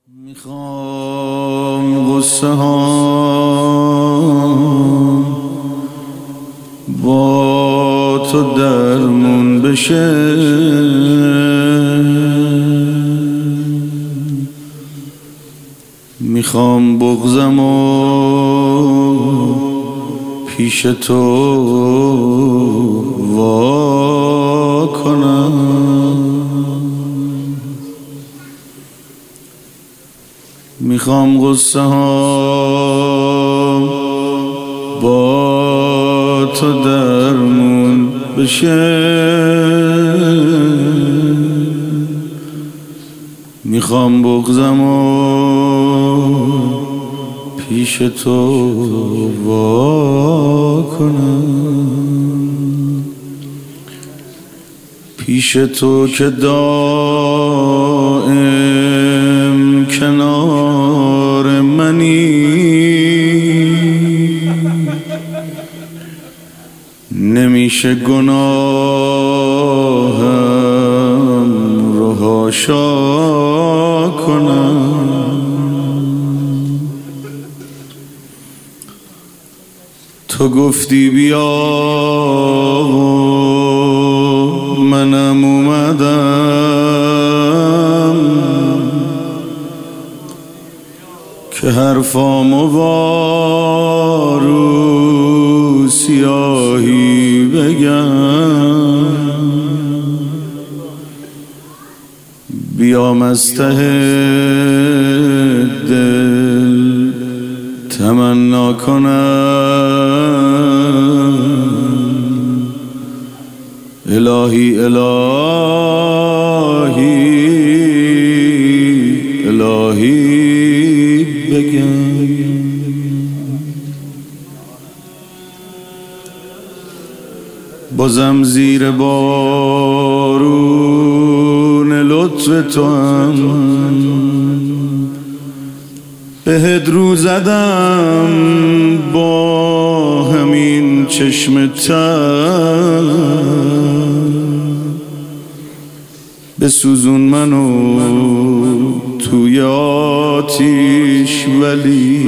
میخوام غصه ها با تو درمون بشه، میخوام بغضمو پیش تو وا کنم. میخوام غصه ها با تو درمون بشه، میخوام بغضمو پیش تو وا کنم. پیش تو که دائم کنار منی، نمیشه گناهم رو حاشا کنم. تو گفتی بیا منم اومدم که حرفامو وارو سیاهی بگم. بیام از ته دل تمنا کنم، الهی الهی الهی بگم. بازم زیر بارون لطف تو هم بهت رو زدم با همین چشم تر. بسوزون منو توی آتیش ولی،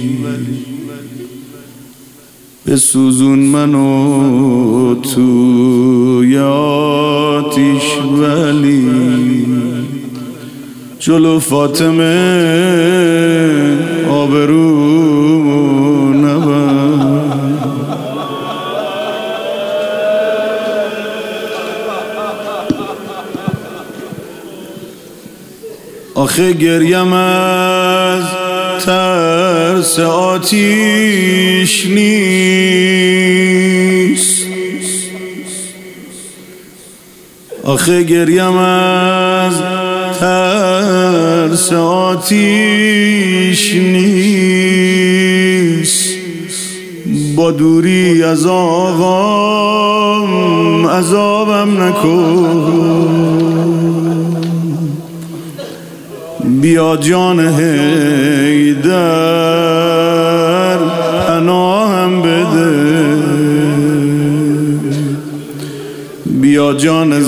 بسوزون منو توی آتیش ولی، جلو فاطمه آبرو نبر. آخه گریم از ترس آتیش نیست، آخه گریم از ترس آتیش نیست. با دوری از آقام عذابم نکن، بیا جان حیدر پناهم بده، بیا جان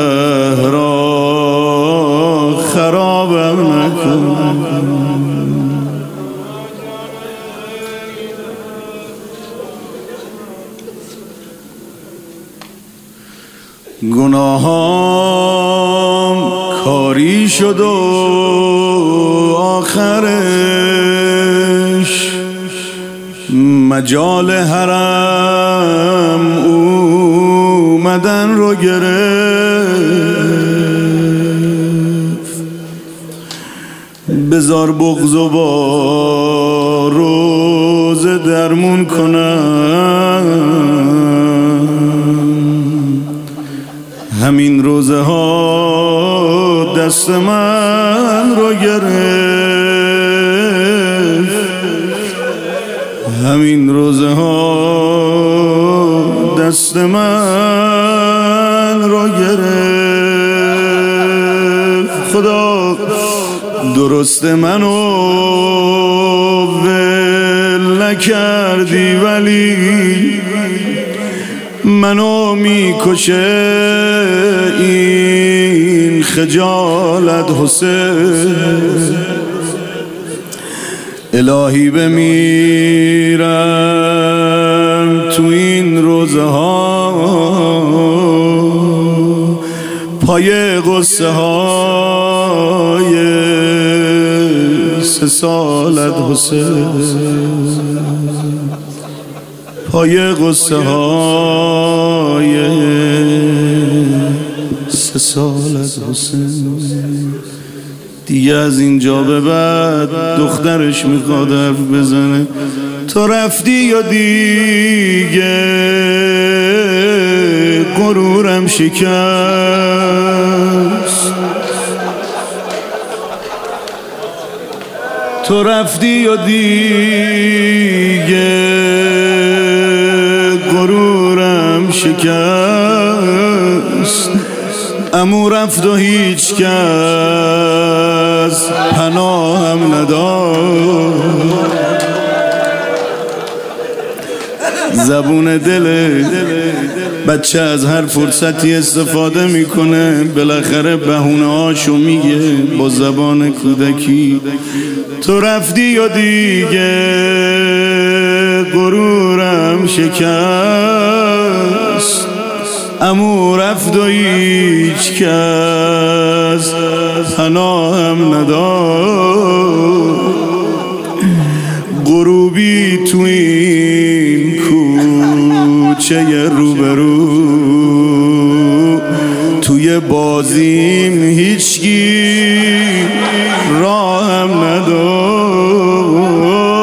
زهرا خرابم نکن. گناهام کاری شد و آخرش مجال حرم اومدن رو گرفت. بذار بغض و با روزه درمون کنم. همین روزه ها دست من رو گرفت، همین روزه ها دست من رو گرفت. خدا درست منو ول نکردی ولی منو میکشه این خجالت حسین. الهی بمیرم تو این روزه ها پای قصه های 3 سالت حسین، پای قصه های 3 سالت حسین. دیگه از اینجا به بعد دخترش میخواد حرف بزنه. تو رفتی یا دیگه غرورم شکست، تو رفتی یا دیگه غرورم شکست. عمو رفت و هیچ کس پناهم نداد، زبون دل بچه از هر فرصتی استفاده میکنه، بالاخره بهونه هاشو میگه با زبان کودکی. تو رفتی یا دیگه غرورم شکست، عمو رفت و هیچ کس پناهم نداد. غروبی تو این کوچه روبرو، توی بازیم هیچکی راهم نداد.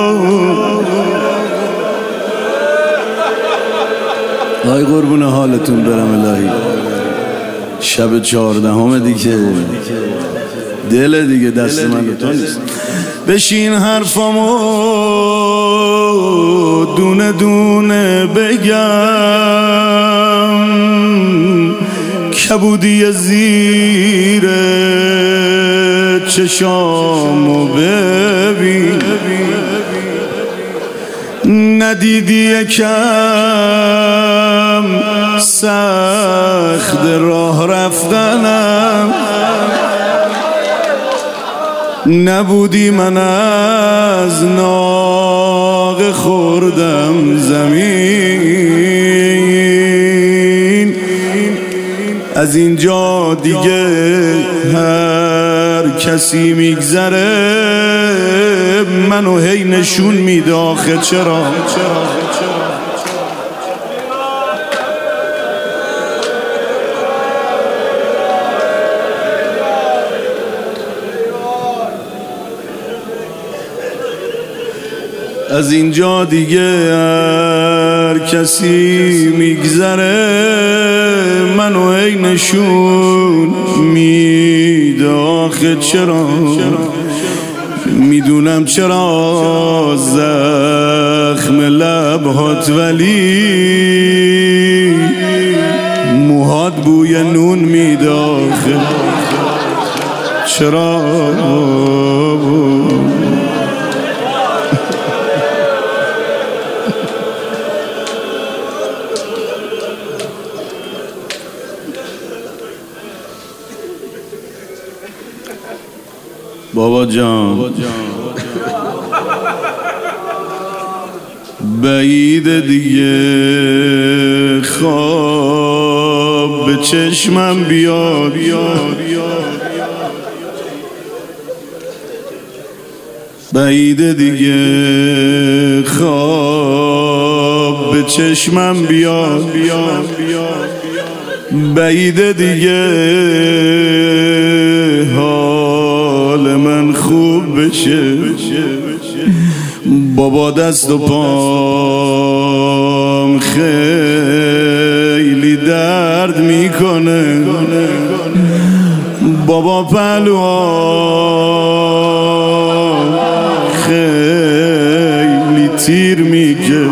آی قربون حالتون برم الهی، شب 14 دیگه، دل دیگه دست من تو نیست. بشین حرفامو دونه دونه بگم، کبودی زیر چشامو ببین، ندیدی یکم سخت راه رفتنم، نبودی من از ناقه خوردم زمین. از اینجا دیگه هر کسی میگذره منو هی نشون میده آخه چرا. از اینجا دیگه هر کسی میگذره منو هی نشون میده آخه چرا. میدونم چرا زخم لبهات ولی موهات بوی نون میده آخه چرا. بابا جان بعید دیگه خواب به چشمم بیاد، بعید دیگه خواب به چشمم بیاد، بعید دیگه حال من خوب بشه. بابا دست و پام خیلی درد میکنه، بابا پهلوام خیلی تیر میکنه.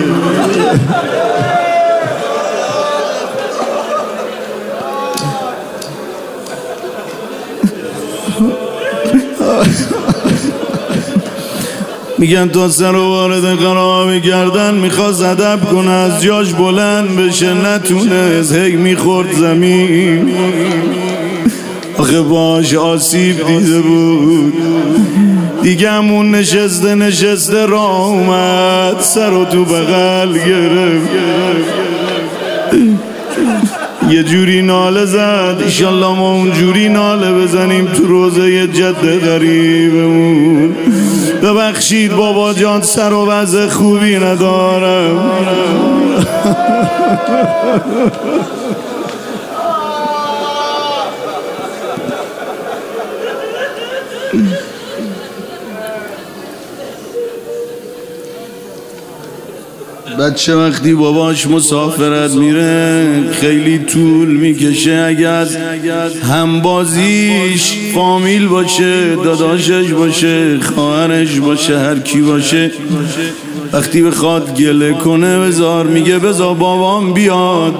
میگن تا سر و وارد قرار گردن میخواست ادب کنه، از جاش بلند بشه نتونست، هی میخورد زمین. آخه باش آسیب دیده بود، دیگمون نشسته راه اومد، سر و تو بغل گرفت، یه جوری ناله زد ایشالله ما اونجوری ناله بزنیم تو روزه جد غریبمون. ببخشید بابا جان سر و وضع خوبی ندارم. بچه وقتی باباش مسافرت میره خیلی طول میکشه، اگر همبازیش فامیل باشه، داداشش باشه، خواهرش باشه، هر کی باشه، وقتی بخواد گله کنه بذار میگه بذار بابام بیاد.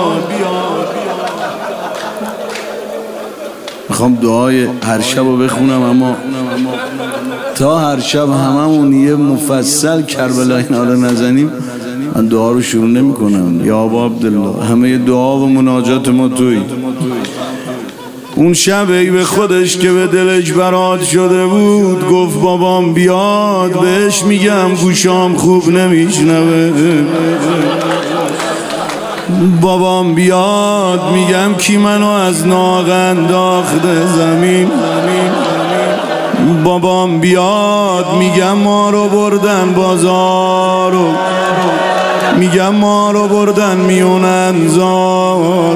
میخوام دعای هر شب رو بخونم، اما تا هر شب هممون یه مفصل کربلای ناله نزنیم من دعا رو شروع نمی کنم. یا ابا عبدالله، همه دعا و مناجات ما توی. اون شب ای به خودش که به دلش برات شده بود گفت بابام بیاد، بهش میگم گوشام خوب نمیشنوه، بابام بیاد میگم کی منو از ناق انداخته زمین، بابام بیاد میگم ما رو بردن بازارو، میگم ما رو بردن میون انظار،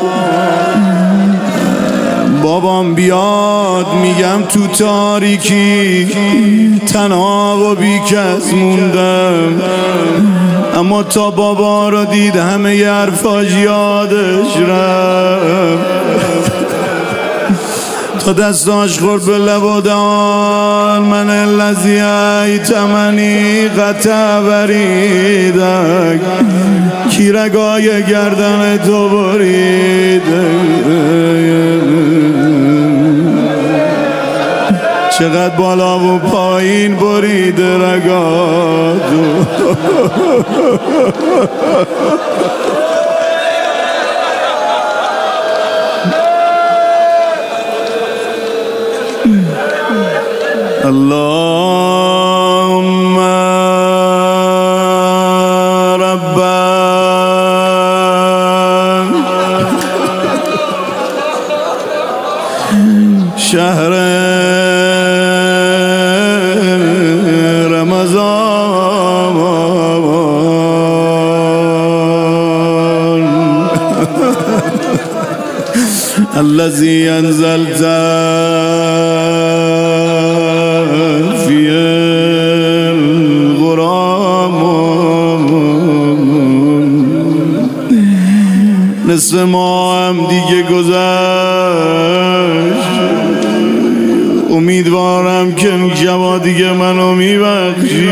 بابام بیاد میگم تو تاریکی تنها و بیکس موندم، اما تا بابا رو دید همه ی حرفاش یادش رفت، تا دستاش خورد به لب و دهان من الذی ایتمنی قطع بریدک، کی رگای گردن تو بریده، چقدر بالا و پایین بریده رگاتو. اللهم رب شهر رمضان الذي انزلت فی الغرام، نصف ما هم دیگه گذشت، امیدوارم که این شبا دیگه منو میبخشی،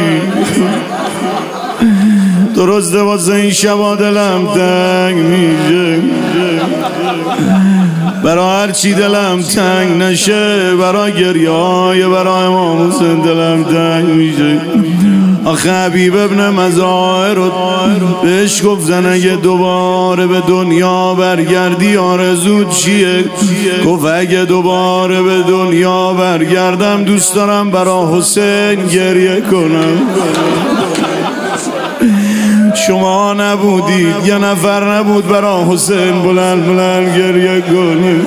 درسته واسه این شبا دلم تنگ میشه، برای هر چی دلم تنگ نشه، برای گریه های برای امام حسین دلم تنگ میشه. آخه حبیب ابن مظاهر بهش گفتن اگه دوباره به دنیا برگردی آرزوت چیه؟ گفت اگه دوباره به دنیا برگردم دوست دارم برای حسین گریه کنم. شما نبودید، یه نفر نبود برای حسین بلند گریه کنه.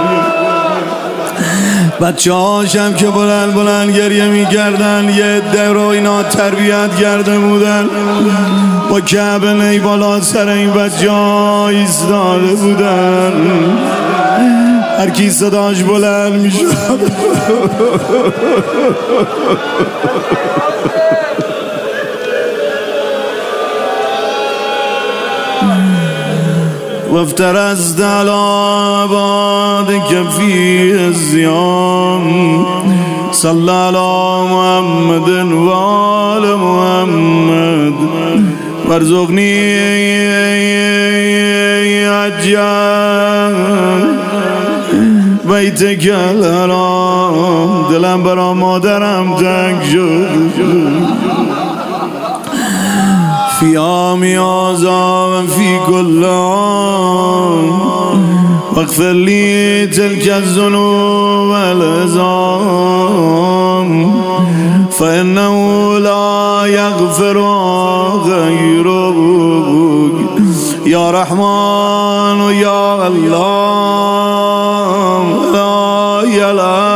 بچه هاشم که بلند گریه میکردن یه عده رو اینا تربیت کرده بودن، با کعبه نی بالا سر این بچه ها ایستاده بودن، هر کی صداش بلند میشد وافترست على عبادك في الصيام صلى على محمد وآل محمد وارزقني حجا بیتک الحرام. دلم برا مادرم تنگ شد، فی عامی هذا و فی کل عام واغفر لي تلك الذنوب والعظام فإنه لا يغفر غيرك يا رحمن يا الله لا إله